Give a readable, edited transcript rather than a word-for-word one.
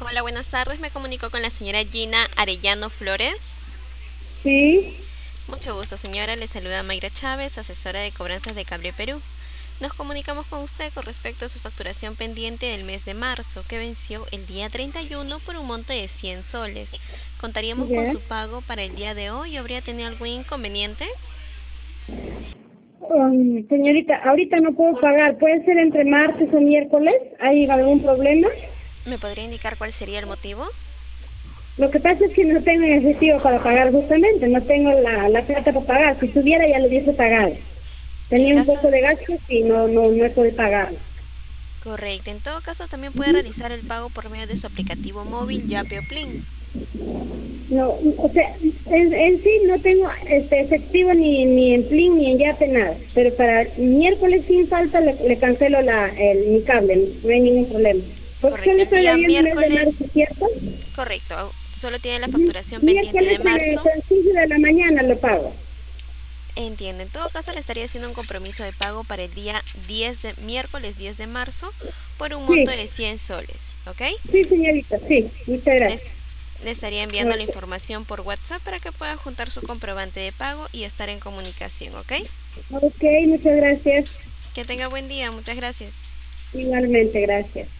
Hola, buenas tardes. Me comunico con la señora Gina Arellano Flores. Sí, Mucho gusto, señora. Le saluda Mayra Chávez, asesora de cobranzas de Cable Perú. Nos comunicamos con usted con respecto a su facturación pendiente del mes de marzo, que venció el día 31 por un monto de 100 soles. ¿Contaríamos con ya. su pago para el día de hoy? ¿Habría tenido algún inconveniente? Señorita, ahorita no puedo pagar. ¿Puede ser entre martes o miércoles? ¿Hay algún problema? ¿Me podría indicar cuál sería el motivo? Lo que pasa es que no tengo efectivo para pagar justamente. No tengo la plata para pagar. Si tuviera ya lo hubiese pagado. En Tenía un caso, poco de gastos y no he podido pagar. correcto. En todo caso, también puede realizar el pago por medio de su aplicativo móvil Yape o Plin. No, o sea, en sí no tengo efectivo ni en Plin ni en Yape nada. Pero para miércoles sin falta le cancelo mi cable. No hay ningún problema. Porque Correcto. solo El estoy día debiendo el mes de marzo, miércoles. ¿cierto? Correcto, solo tiene la Ujú. facturación pendiente Miércoles de marzo. con 15 de la mañana lo pago. Entiendo, en todo caso le estaría haciendo un compromiso de pago para el día 10 de miércoles 10 de marzo por un monto de Sí, 100 soles, ¿ok? sí, señorita, sí. Muchas gracias. Les, le estaría enviando la Ok, información por WhatsApp para que pueda juntar su comprobante de pago y estar en comunicación, ¿ok? ok, muchas gracias. Que tenga buen día, muchas gracias. Igualmente, gracias.